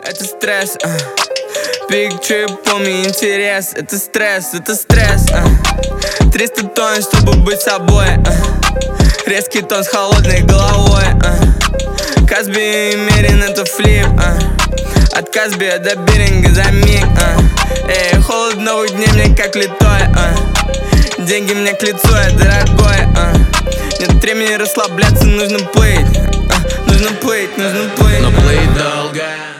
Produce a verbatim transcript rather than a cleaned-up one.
Это стресс, а. Big trip, помни интерес. Это стресс, это стресс, а. триста тонн, чтобы быть собой, а. Резкий тон с холодной головой, а. Казби и Мерин, это флип, а. От Казби до Беринга за миг, а. Эй, холод новых дней мне как литой, а. Деньги мне к лицу, я дорогой, а. Нет времени расслабляться, нужно плыть, а. Нужно плыть, нужно плыть. Но плыть долго